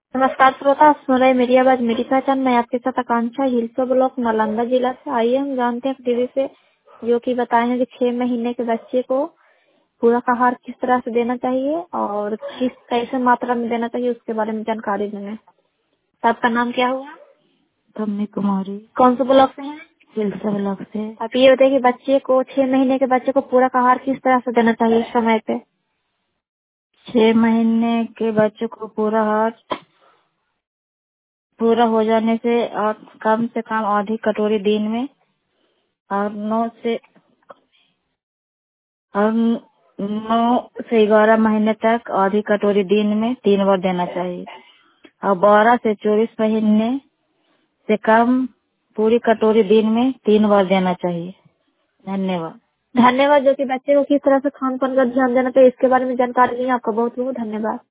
नमस्कार श्रोता, आप सुन रहे मेरी आवाज मेरी पहचान। मैं आपके साथ आकांक्षा, हिलसा ब्लॉक, नालंदा जिला से। आइए हम जानते हैं टीवी से जो कि बताए हैं कि 6 महीने के बच्चे को पूरक आहार किस तरह से देना चाहिए और किस कैसे मात्रा में देना चाहिए, उसके बारे में जानकारी देंगे। तो आपका नाम क्या हुआ? कमनी कुमारी। कौन से ब्लॉक से हैं? हिलसा ब्लॉक से। आप ये बताइए कि बच्चे को 6 महीने के बच्चे को पूरक आहार किस तरह से देना चाहिए समय पे? 6 महीने के बच्चों को पूरा हो जाने से और कम से कम आधी कटोरी दिन में और 9 से 11 महीने तक आधी कटोरी दिन में 3 बार देना चाहिए और 12 से 24 महीने से कम पूरी कटोरी दिन में 3 बार देना चाहिए। धन्यवाद। धन्यवाद। जो कि बच्चे को किस तरह से खान पान का ध्यान देना चाहिए इसके बारे में जानकारी दी, आपका बहुत बहुत धन्यवाद।